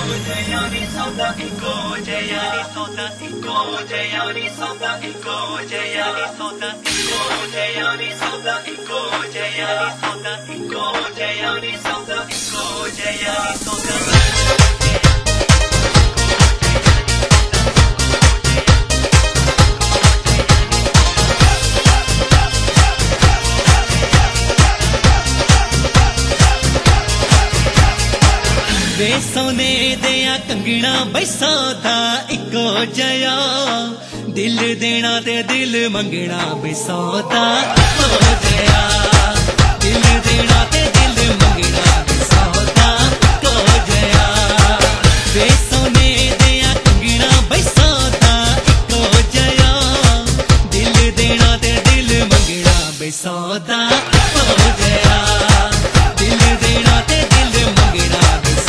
वे सोने दिया कंगना बैसौदा इको जया दिल देना ते दिल मंगना बैसौदा इको जया दिल देना ते दिल मंगना बैसौदा इको जया वे सोने दिया कंगना बैसौदा इको जया दिल देना ते दिल मंगना बैसौदा इको जया दिल देना ते दिल मंगना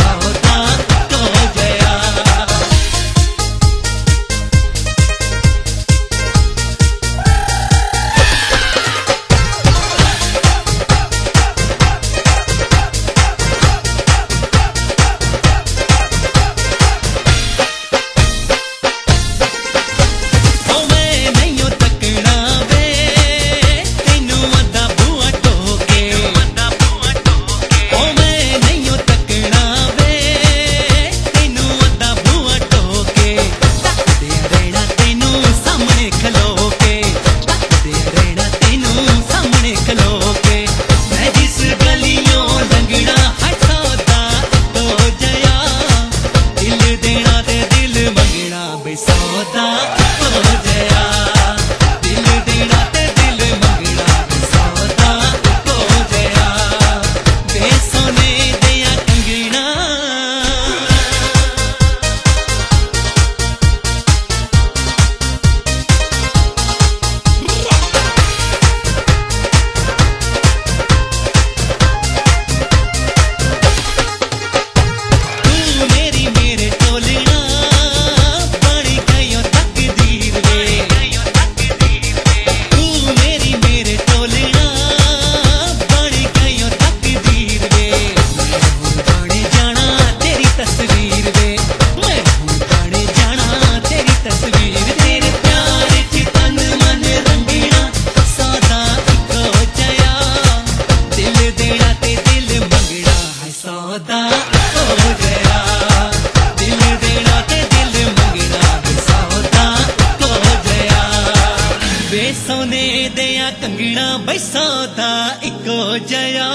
सोने दिया कंगना बैसौदा इको जया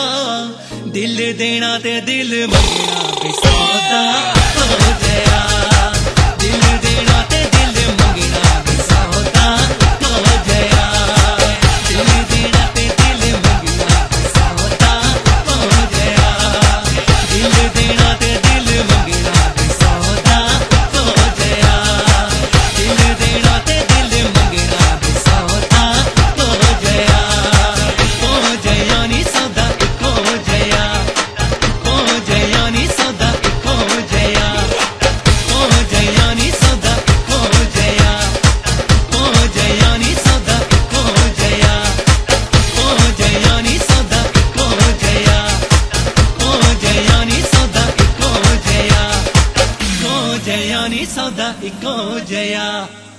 दिल देना ते दिल मंगना बैसौदा इको जया दिल देना ते दिल मंगना बैसौदा इको जया दिल देना ते दिल मंगना बैसौदा इको जया दिल देना ते दिल मंगना बैसौदा इको जया दिल देना ते दिल मंगना बैसौदा इको जया इको जया नी सौदा इको जया इको जया नी सौदा इको जया इको जया नी सौदा इको जया इको जया नी सौदा इको जया इको जया नी सौदा इको जया इको जया नी सौदा इको जया इको जया नी सौदा इको जया।